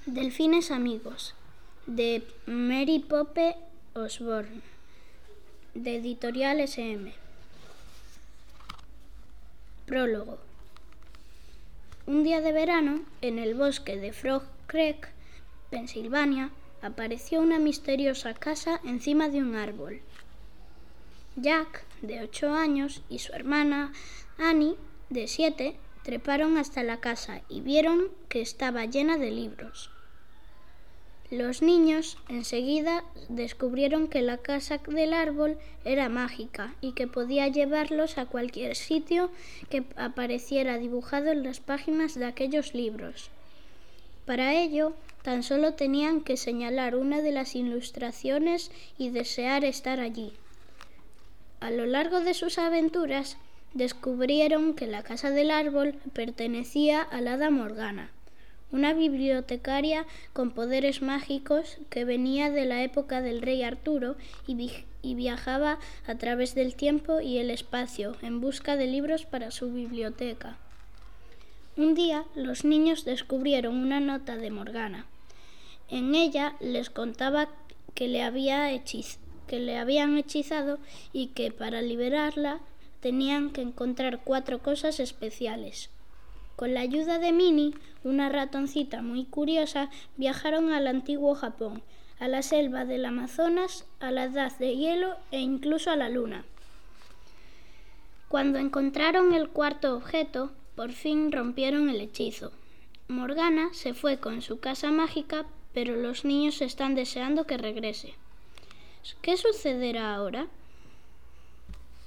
Delfines amigos, de Mary Pope Osborne, de Editorial SM. Prólogo. Un día de verano, en el bosque de Frog Creek, Pensilvania, apareció una misteriosa casa encima de un árbol. Jack, de 8 años, y su hermana Annie, de 7, treparon hasta la casa y vieron que estaba llena de libros. Los niños enseguida descubrieron que la casa del árbol era mágica y que podía llevarlos a cualquier sitio que apareciera dibujado en las páginas de aquellos libros. Para ello, tan solo tenían que señalar una de las ilustraciones y desear estar allí. A lo largo de sus aventuras, descubrieron que la casa del árbol pertenecía a la hada Morgana, una bibliotecaria con poderes mágicos que venía de la época del rey Arturo y viajaba a través del tiempo y el espacio en busca de libros para su biblioteca. Un día, los niños descubrieron una nota de Morgana. En ella les contaba que le habían hechizado y que para liberarla tenían que encontrar 4 cosas especiales. Con la ayuda de Minnie, una ratoncita muy curiosa, viajaron al antiguo Japón, a la selva del Amazonas, a la Edad de Hielo e incluso a la Luna. Cuando encontraron el 4º objeto, por fin rompieron el hechizo. Morgana se fue con su casa mágica, pero los niños están deseando que regrese. ¿Qué sucederá ahora?